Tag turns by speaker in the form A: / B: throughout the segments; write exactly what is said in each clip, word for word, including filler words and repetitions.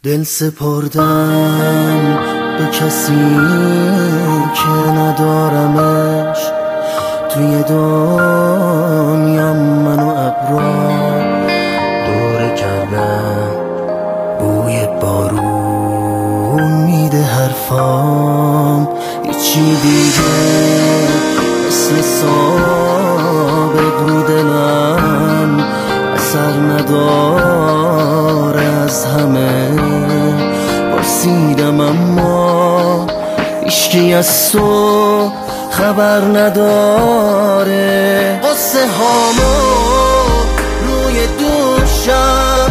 A: دل سپردم به کسی که ندارمش توی دنیام، منو ابرا دوره کردم، بوی بارون میده حرفام، هیچی دیگه مثل سابق رو دلم اثر نداره. از همه پرسیدم اما هیچکی از تو خبر نداره. قصه هامو روی دوشم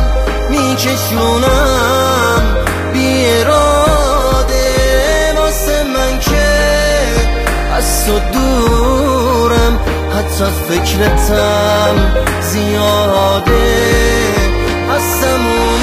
A: میکشونم بی اراده، واسه من که از تو دورم، حتی فکرتم زیاده. از تموم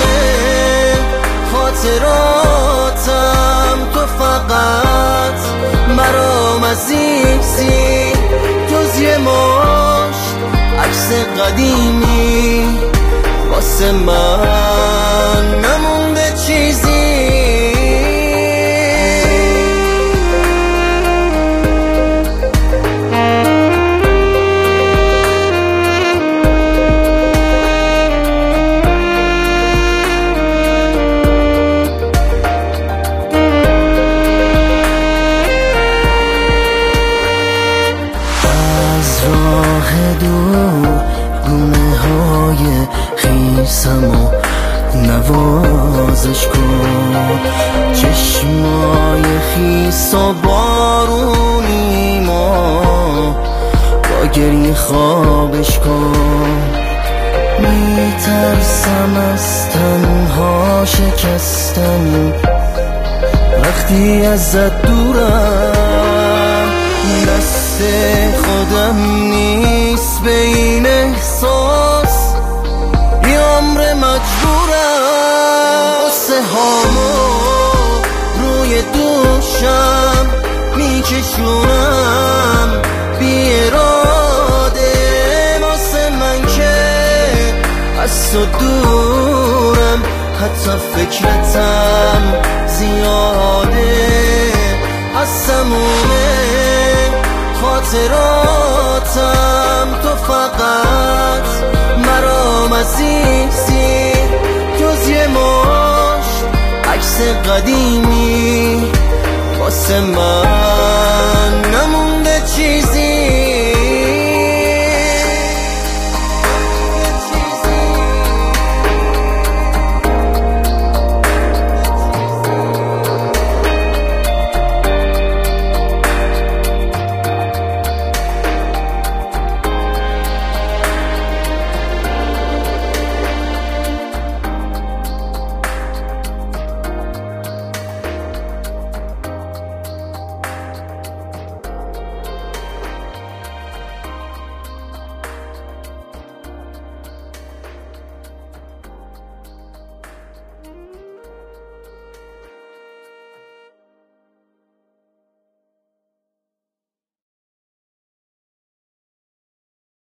A: خاطراتم تو فقط برام عزیزی، جز یه مشت عکس قدیمی واسه من نمونده چیزی. دور گونه های خیسمو نوازش کن، چشمای خیس و بارونی ما با گریه خوابش کن. میترسم از تنها شکستن وقتی ازت دورم، دست خودم نیست به این احساس، یه عمر مجبورم. قصه هامو روی دوشم میکشونم بی اراده، واسه من که از تو دورم، حتی فکرتم زیاده. از تموم خاطراتم تو فقط مرام عزیزی، جز یه مشت عکس قدیمی واسه من